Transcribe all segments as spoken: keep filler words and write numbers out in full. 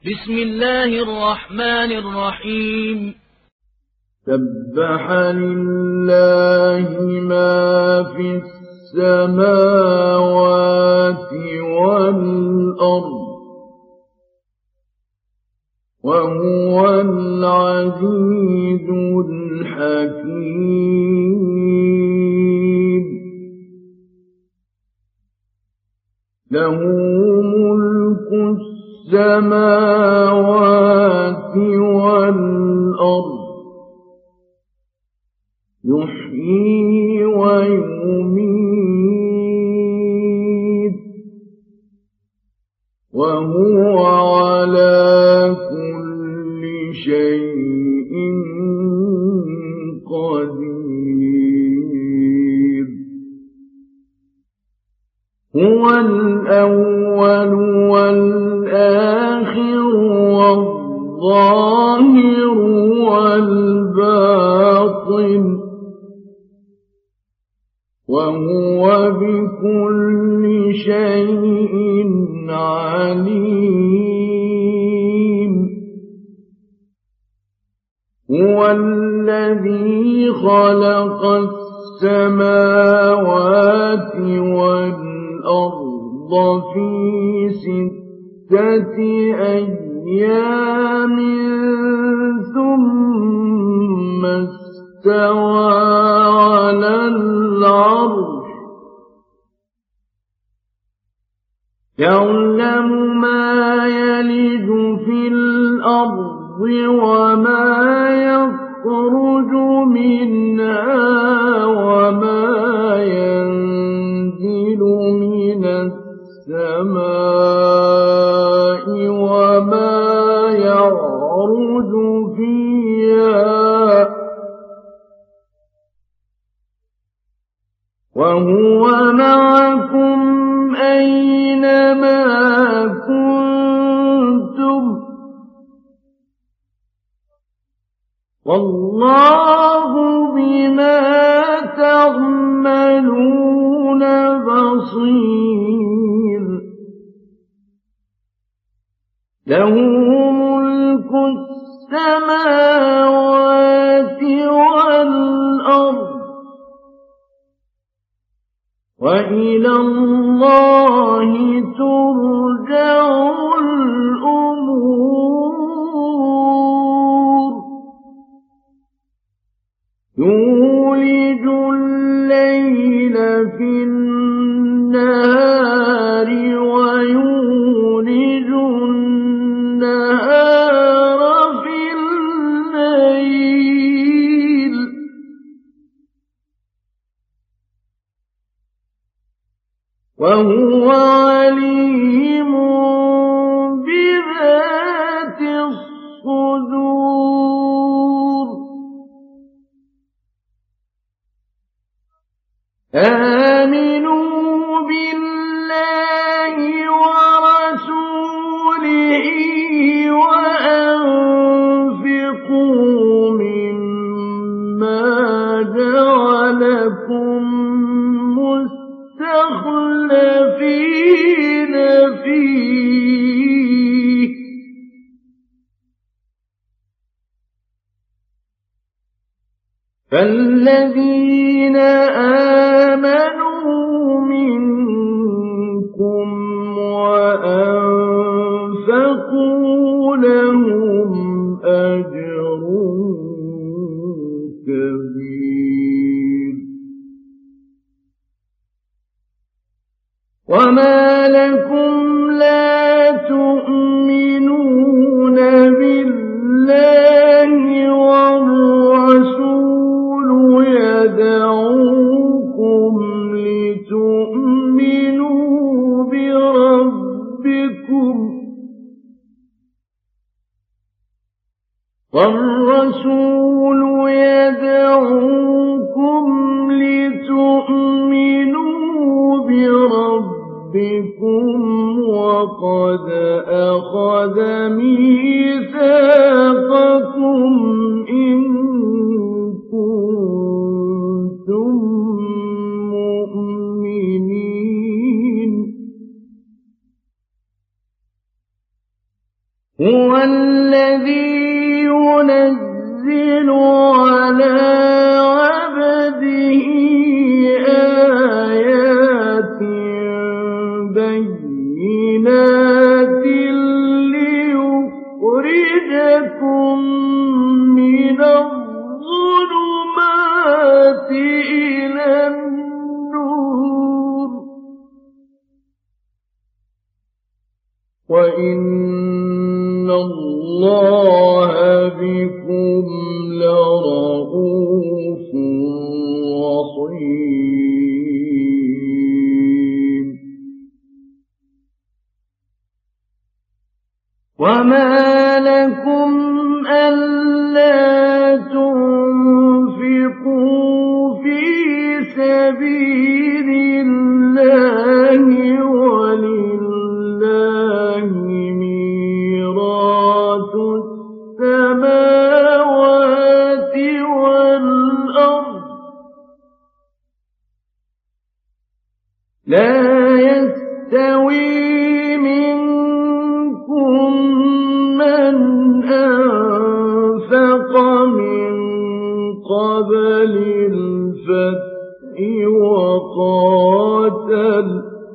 بسم الله الرحمن الرحيم. سبح لله ما في السماوات والأرض وهو العزيز الحكيم. له ملك السماوات والأرض يحيي ويميت وهو على كل شيء قدير. هو الأول والآخر والظاهر والباطن وهو بكل شيء عليم. هو الذي خلق السماوات والأرض في ستة أيام ثم استوى على العرش يعلم ما يلج في الأرض وما يخرج منها وما ينزل من السماء وما يعرج فيها وهو معكم أينما كنتم والله بما تعملون بصير. له ملك السماوات والأرض وإلى الله ترجع الأمور. يولج الليل في النهار ويولج النهار في الليل وهو عليم بذات الصدور. آمنوا بالله ورسوله وأنفقوا مما جعلكم مستخلفين فيه فالذين آمنوا منكم وأنفقوا لهم أجر كبير. وما لكم لا تؤمنون بالله والرسول يدعوكم لتؤمنوا بربكم والرسول يدعوكم لتؤمنوا بربكم وقد أخذ ميثاقكم إن كنتم مؤمنين. هو الذي ينزل على عبده آيات بينات ليخرجكم من الظلمات إلى النور وإن الله بكم لرءوف رحيم وما لكم ألا تنفقوا في سبيل الله ولله ميراث السماوات والأرض لا يستوي منكم من أنفق من قبل الفتح وقاتل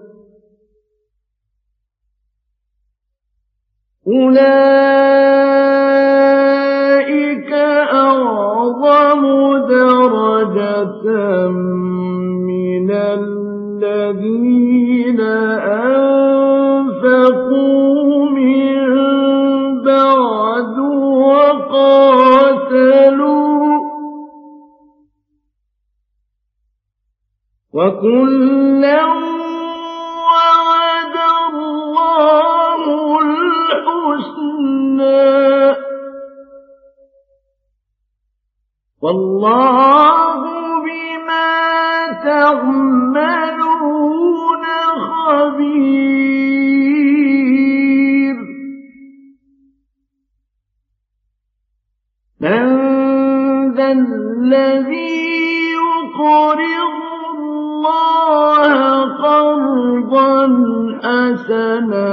أولئك أعظم درجة من الذين أنفقوا من بعد وقاتلوا وكلا وعد الله الحسنى والله بما تعملون خبير من ذا الذي يقرض الله قرضا حسنا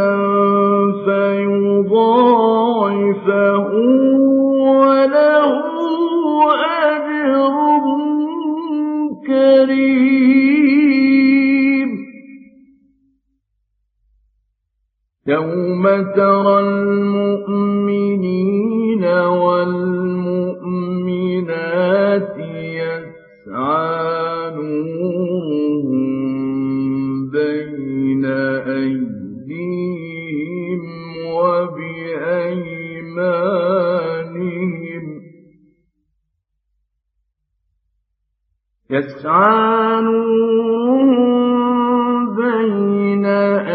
فيضاعفه وله أجر كريم يوم ترى المؤمنين والمؤمنات يسعى نورهم بين أيديهم وبأيمانهم يسعى نورهم بين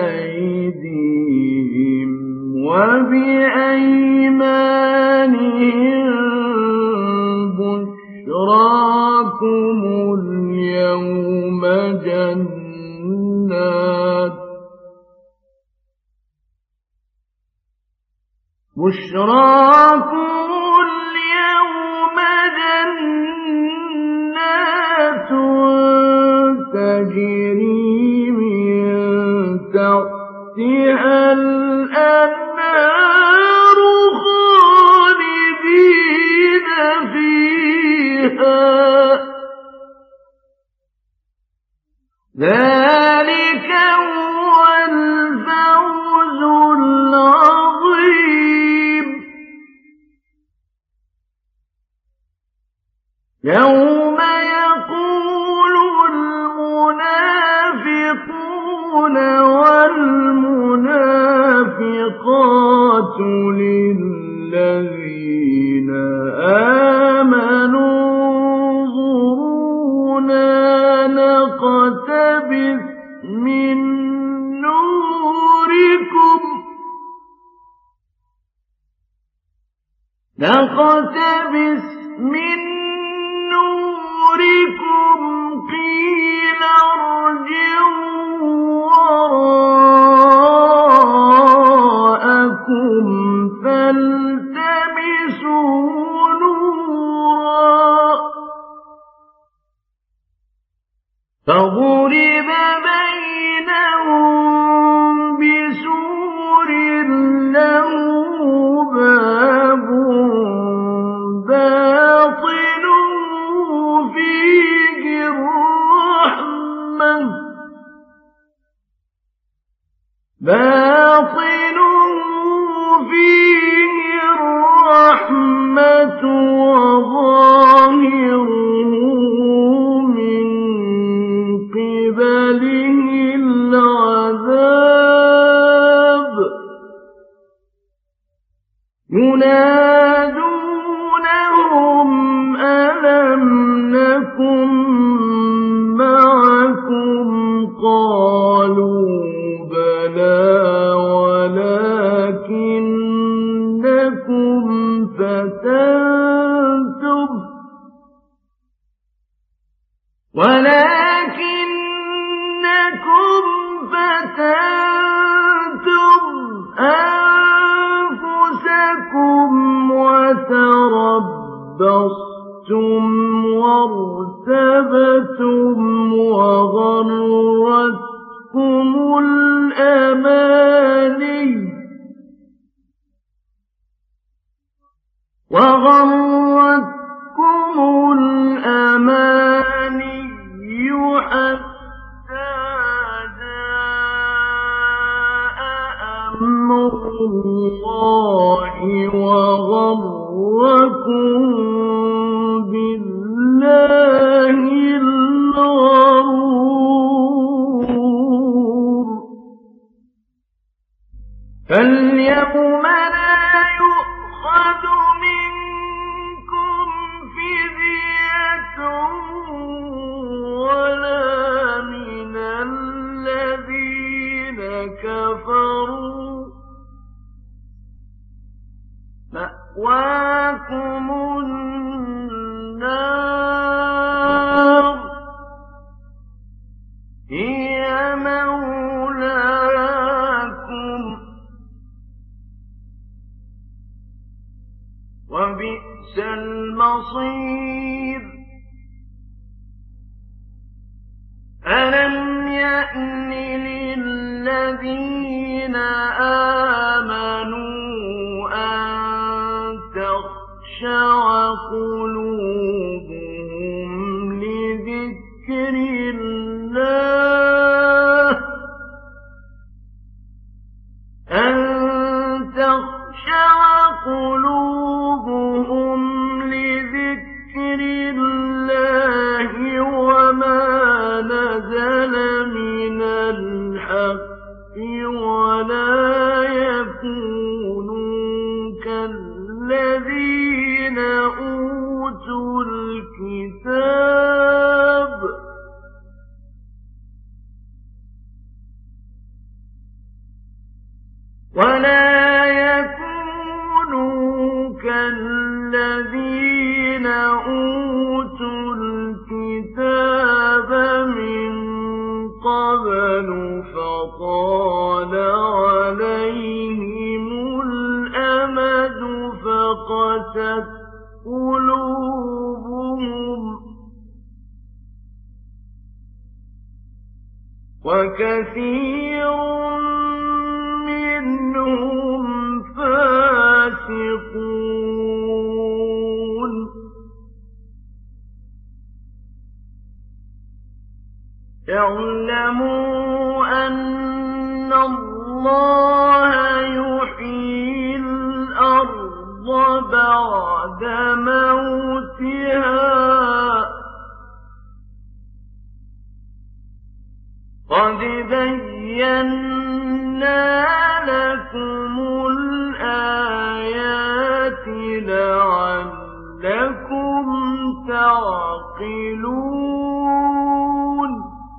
أيديهم وبأيمانهم بشراكم اليوم جنات بشراكم اليوم جنات تجري من تحتها الأنهار خالدين فيها ذلك هو الفوز العظيم يوم يقول المنافقون والمنافقات للذين آمنوا انظرونا نقتبس من نوركم نقتبس من نوركم قيل ارجعوا وراءكم فالتمسوا نورا فضرب بينهم بسور له ينادونهم ألم نكن معكم قالوا بلى ولكنكم فتنتم ولكنكم فتنتم أنفسكم وتربصتم وارتبتم وغرتكم الأماني وغرتكم الأماني حتى جاء أمر الله وغركم بالله الغرور فاليوم لا يؤخذ منكم فدية ولا من الذين كفروا مأواكم النار هي مولاكم وبئس المصير ألم يأن للذين آمنوا أن تخشع قلوبهم لذكر الله أن تخشع قلوبهم لذكر الله وما نزل من الحق ولا يكونوا كالذين أوتوا الكتاب ولا يكونوا كالذين أوتوا الكتاب من قبل فطال عليهم الأمد فقست قلوبهم وكثير منهم فاسقون اعلموا أن الله يحيي الأرض بعد موتها قد بينا لكم الآيات لعلكم تعقلون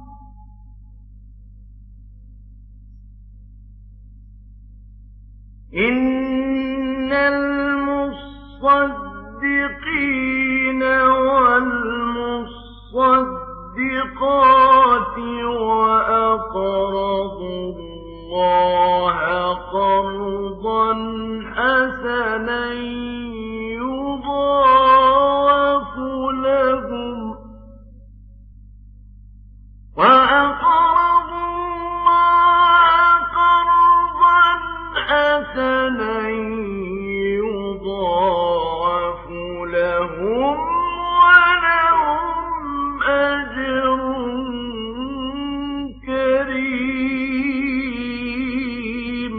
إن المصدقين والمصدقات وأقرضوا الله قرضا حسنا يضاعف لهم وأقرضوا الله قرضا حسنا يضاعف لهم ولهم أجر كريم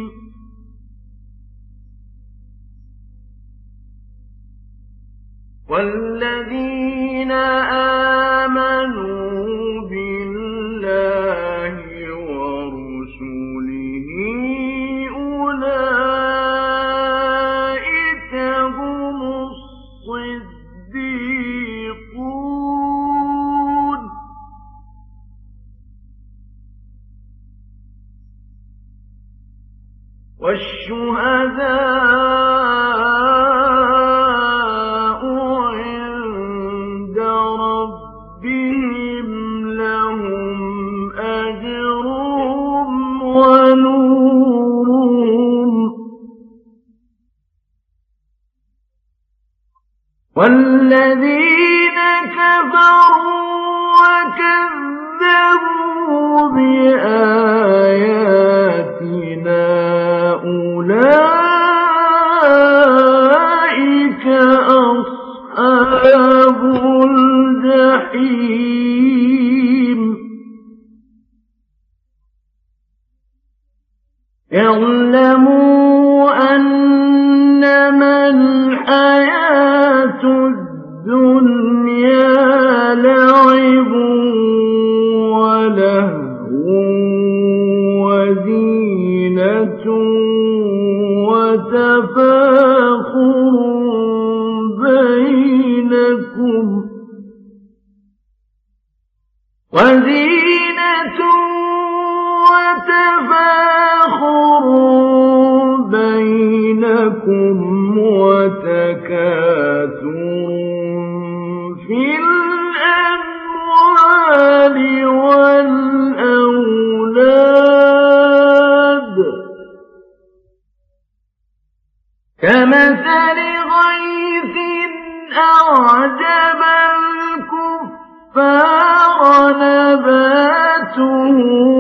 والذين آمنوا بالله ورسله أولئك والذين كفروا وكذبوا بآياتنا أولئك أصحاب الجحيم اعلموا أنما الحياة الدنيا لعب ولهو وزينة وتفاخر بينكم وزينة وتفاخر بينكم وتكاثر في الأموال والأولاد كمثل غيث أعجب الكفار نباته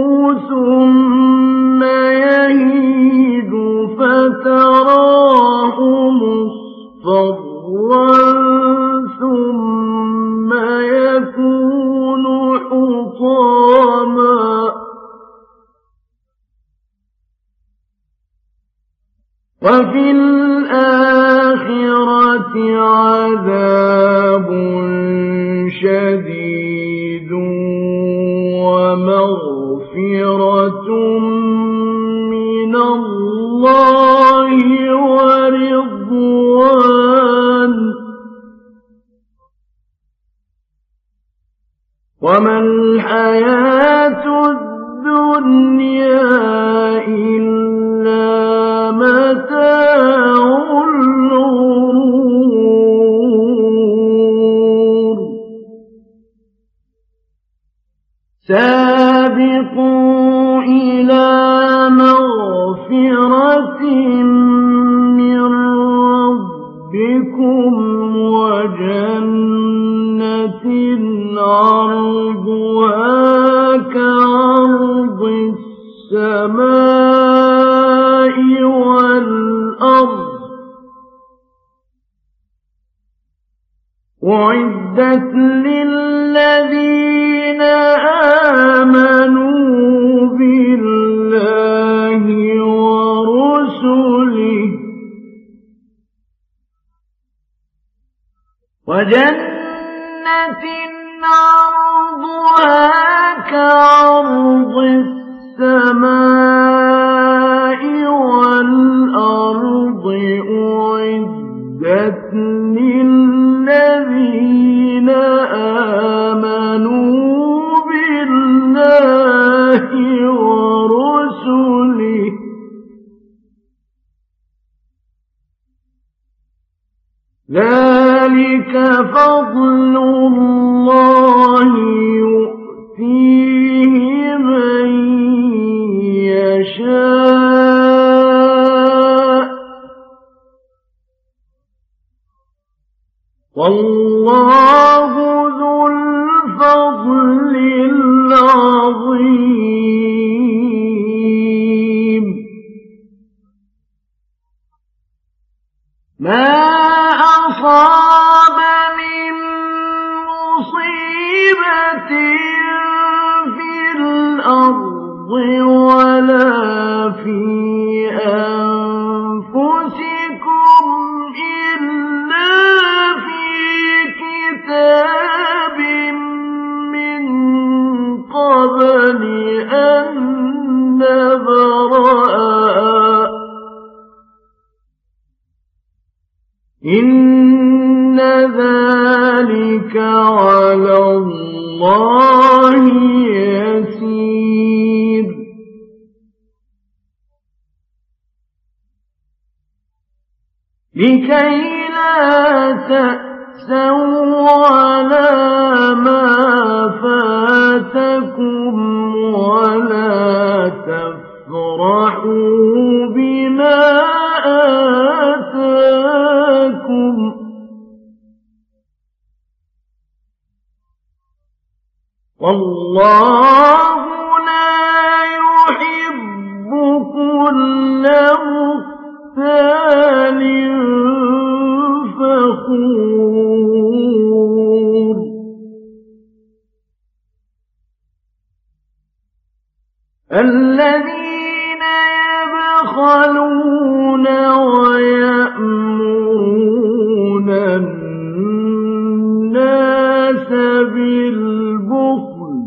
ثم يهيج فتراه مصفرا ثم يكون حطاما وفي الآخرة عذاب شديد ومغفرة من الله ورضوان وما الحياة الدنيا إلا متاع الغرور سابقوا إلى مغفرة من ربكم وجنة عرضها كعرض السماء والأرض أعدت للذين آمنوا بالله ورسله وجنة عرضها كعرض السماء والأرض أعدت للذين آمنوا بالله ورسله ذلك فضل الله يؤتيه من يشاء والله ذو الفضل العظيم ما أصاب من مصيبة في الأرض ولا في أنفسكم إلا في كتاب من قبل أن نبرأها إن ذلك على الله يسير لكي لا تأسوا على ما فاتكم ولا تفرحوا بما آتاكم والله لا يحب كل مختال فخور الذين يبخلون ويأمرون الناس بالبخل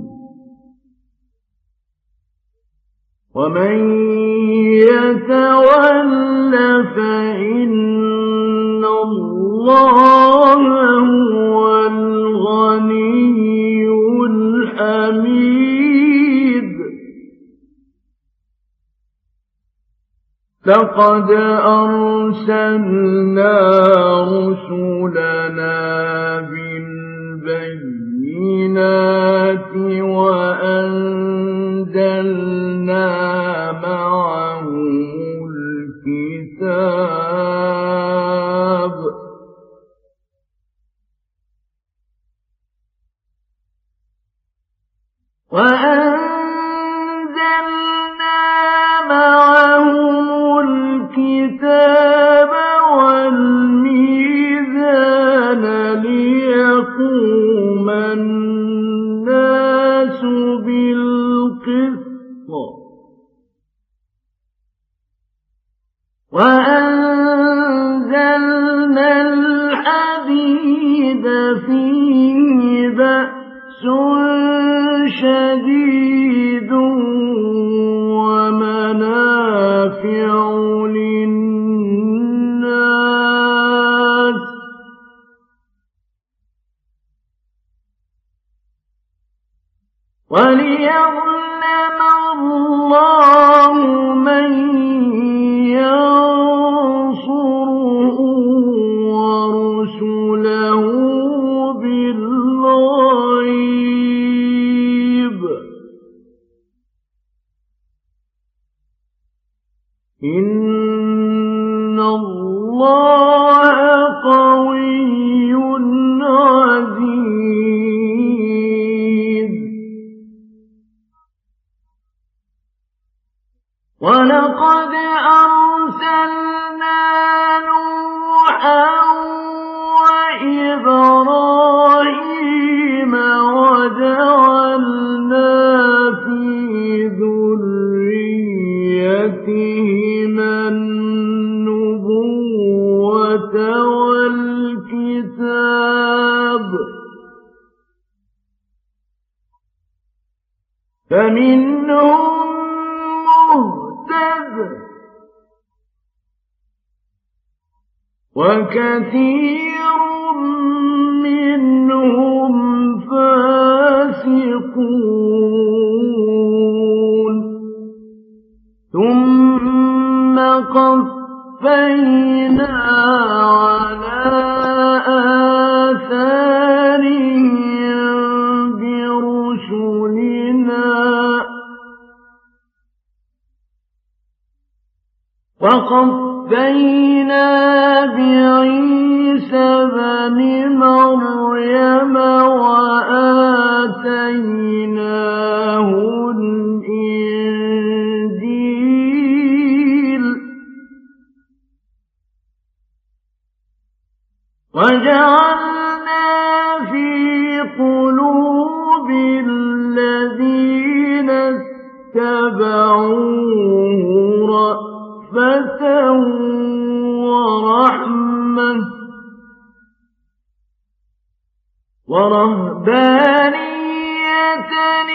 ومن يتول فإن الله هو الغني الحميد لقد أرسلنا رسلنا بالبينات وأنزلنا معهم الكتاب وأنزلنا معهم الكتاب والميزان ليقوم الناس بالقسط وأنزلنا الحديد فيه بأس شديد ومنافع للناس وليعلم الله من ينصره ورسله بالغيب إن الله قوي عزيز ولقد أرسلنا نوحا وإبراهيم وجعلنا في ذريتهما النبوة والكتاب فمنهم مهتد وكثير منهم فاسقون ثم قفينا على آثارهم برسلنا وقفينا بعيسى بن مريم وآتيناه الإنجيل وجعلنا في قلوب الذين اتبعوه رأفة ورحمة ورهبانية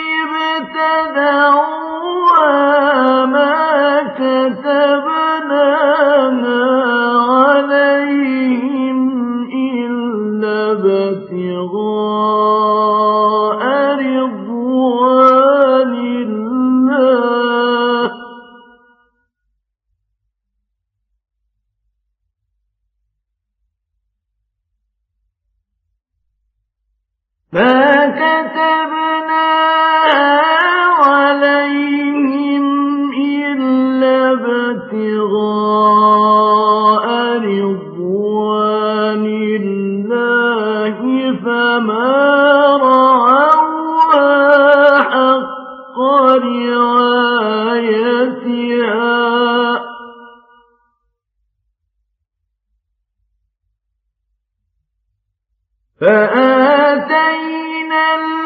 ابتدعوها ما كتبناها عليهم إلا ابتغاء رضوان الله ما كتبناها عليهم إلا ابتغاء رضوان الله فما رعوها فآتينا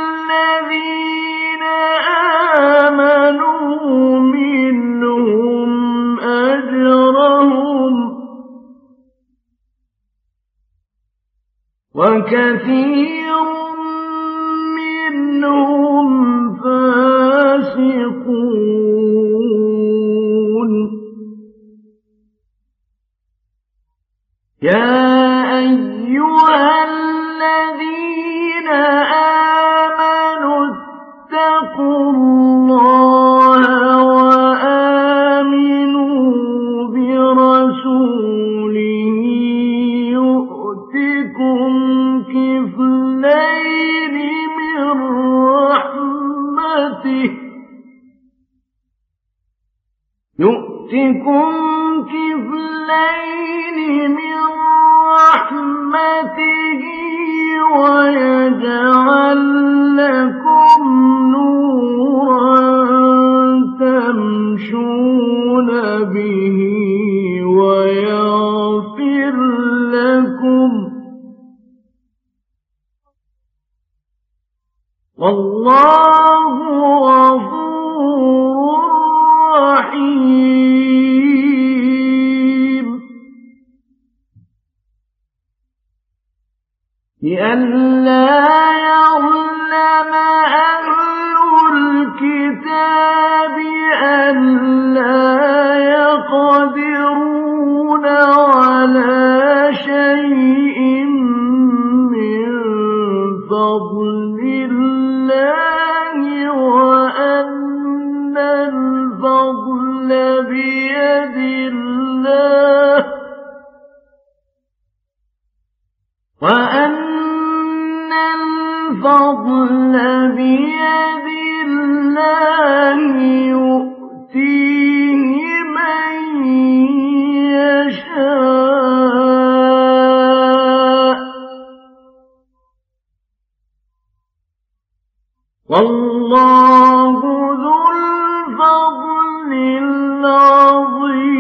الذين آمنوا منهم أجرهم وكثير منهم فاسقون يا أيها الذين آمنوا اتقوا الله وآمنوا برسوله يؤتكم كفلين من رحمته يؤتكم كفلين من رحمته ويجعل لكم نورا تمشون به ويغفر لكم والله غفور رحيم لئلا يظلم أهل الكتاب ألا يقدرون على شيء من فضل الله وأن الفضل بيد الله وأن الفضل بيد الله يؤتيه من يشاء والله ذو الفضل العظيم